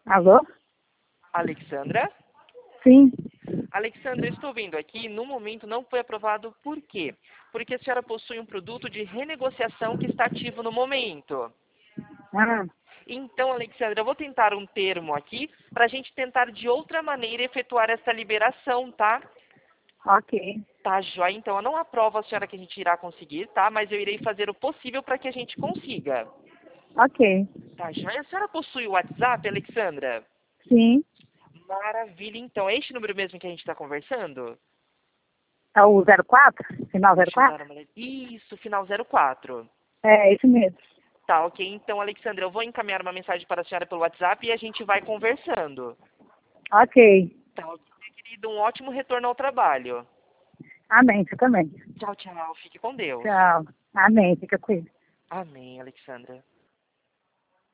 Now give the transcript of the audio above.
Alô? Alexandra? Sim. Alexandra, eu estou vendo aqui, no momento não foi aprovado, por quê? Porque a senhora possui um produto de renegociação que está ativo no momento. Ah, Então, Alexandra, eu vou tentar um termo aqui para a gente tentar de outra maneira efetuar essa liberação, tá? ok. Tá, joia. Então, eu não aprovo a senhora que a gente irá conseguir, tá? Mas eu irei fazer o possível para que a gente consiga. Ok. Tá, joia. A senhora possui o WhatsApp, Alexandra? Sim. Maravilha. Então, é este número mesmo que a gente está conversando? É o 04? Final Deixa eu dar 04? uma olhada. Isso, final 04. É, isso mesmo. Tá, ok. Então, Alexandra, eu vou encaminhar uma mensagem para a senhora pelo WhatsApp e a gente vai conversando. Ok. Tá, ok, querido. Um ótimo retorno ao trabalho. Amém, você também. Tchau, tchau. Fique com Deus. Tchau. Amém, fica com ele. Amém, Alexandra.